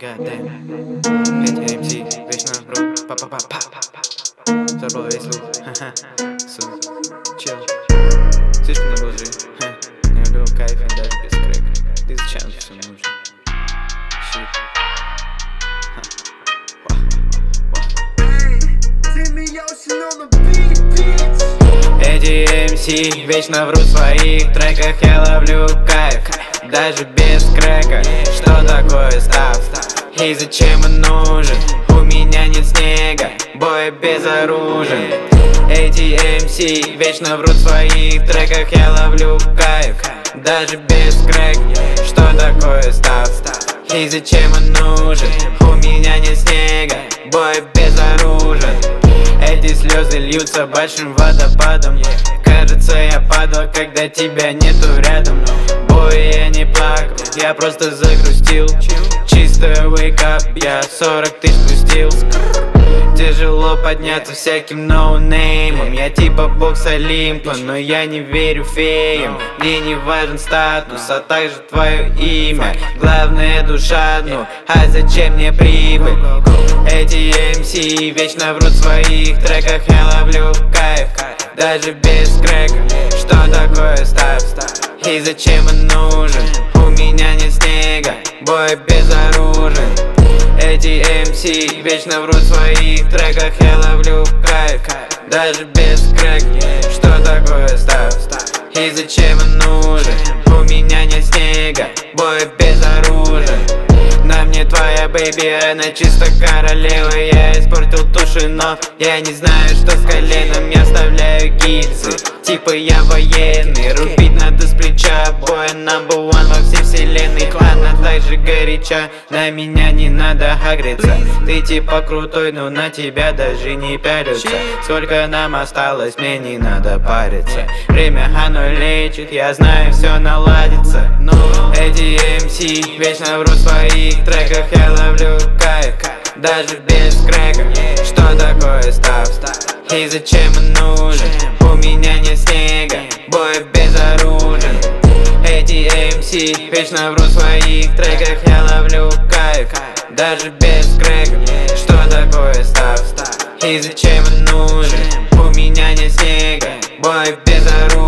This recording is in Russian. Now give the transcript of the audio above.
Goddamn. Эти MC вечно врут. Па-па-па-па. Забыл весь лук. Ха-ха. Суд. Чел. Слишком много лжи. Не люблю кайф и даже без крека. Ты зачем все нужен? Shit. Эти MC вечно врут в своих треках. Я ловлю кайф, даже без крека. Что такое став? И зачем он нужен? У меня нет снега, бой безоружен. Эти MC вечно врут в своих треках. Я ловлю кайф, даже без крека. Что такое став? И зачем он нужен? У меня нет снега, бой безоружен. Эти слезы льются большим водопадом. Кажется, я падал, когда тебя нету рядом. Бой, я не плакал, я просто загрустил. Чисто wake up, я 40 тысяч спустил. Тяжело подняться всяким ноунеймом. Я типа бог с Олимпа, но я не верю феям. Мне не важен статус, а также твое имя. Главное душа, ну а зачем мне прибыль? Эти MC вечно врут в своих треках. Я ловлю кайф, даже без крека. Что такое став? И зачем он нужен? У меня нет снега, бой безоружен. Эти MC вечно врут в своих треках. Я ловлю кайф, даже без крека. Что такое став? И зачем он нужен? У меня нет снега, бой безоружен. На мне твоя бэйби, она чисто королева. Я испортил туши, но я не знаю, что с коленом. Я вставляю гильзы, типа я военный. Рубить надо с плеча, бой number one во всей вселенной. Она так же горяча, на меня не надо агриться. Ты типа крутой, но на тебя даже не пялятся. Сколько нам осталось, мне не надо париться. Время оно лечит, я знаю, все наладится. Но эти MC вечно врут в своих треках. Я ловлю кайф, даже без крека. Что такое став? И зачем он нужен? У меня нет снега, бой безоружен. Эти MC вечно врут в своих треках. Я ловлю кайф, даже без крека. Что такое став? И зачем он нужен? У меня нет снега, бой безоружен.